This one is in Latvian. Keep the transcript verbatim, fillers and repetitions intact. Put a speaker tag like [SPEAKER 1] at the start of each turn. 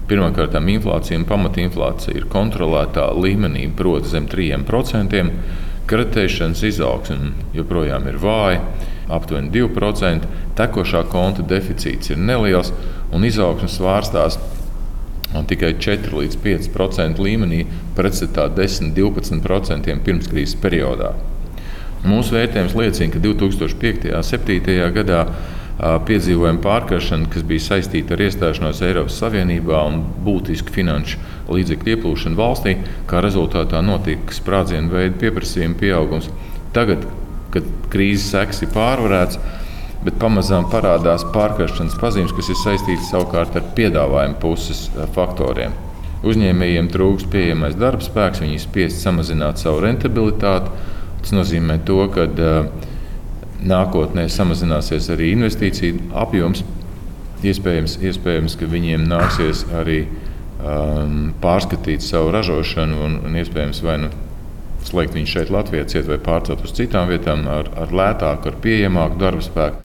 [SPEAKER 1] Pirmkārt, inflācija un pamatinflācija ir kontrolētā līmenī, proti zem trīs procentiem. Kreditēšanas izaugsme joprojām ir vāja, aptuveni divi procenti. Tekošā konta deficīts ir neliels un izaugsme svārstās tikai četri līdz pieci procenti līmenī, pretstatā desmit līdz divpadsmit procenti pirmskrīzes periodā. Mūsu vērtējums liecina, ka divi tūkstoši piektajā un septītajā gadā piedzīvojām pārkaršanu, kas bija saistīta ar iestāšanos Eiropas Savienībā un būtisku finanšu līdzekļu ieplūšanu valstī, kā rezultātā notika sprādzienu veida pieprasījuma pieaugums. Tagad, kad krīzes sekas ir pārvarētas, bet pamazām parādās pārkaršanas pazīmes, kas ir saistītas savukārt ar piedāvājuma puses faktoriem. Uzņēmējiem trūkst pieejamais darba spēks, viņi ir spiesti samazināt savu rentabilitāti. Tas nozīmē to, ka nākotnē samazināsies arī investīciju apjoms. Iespējams, iespējams ka viņiem nāksies arī um, pārskatīt savu ražošanu un, un iespējams vai nu slēgt viņu šeit Latvijā ciet vai pārcelt uz citām vietām ar, ar lētāku, ar pieejamāku darba spēku.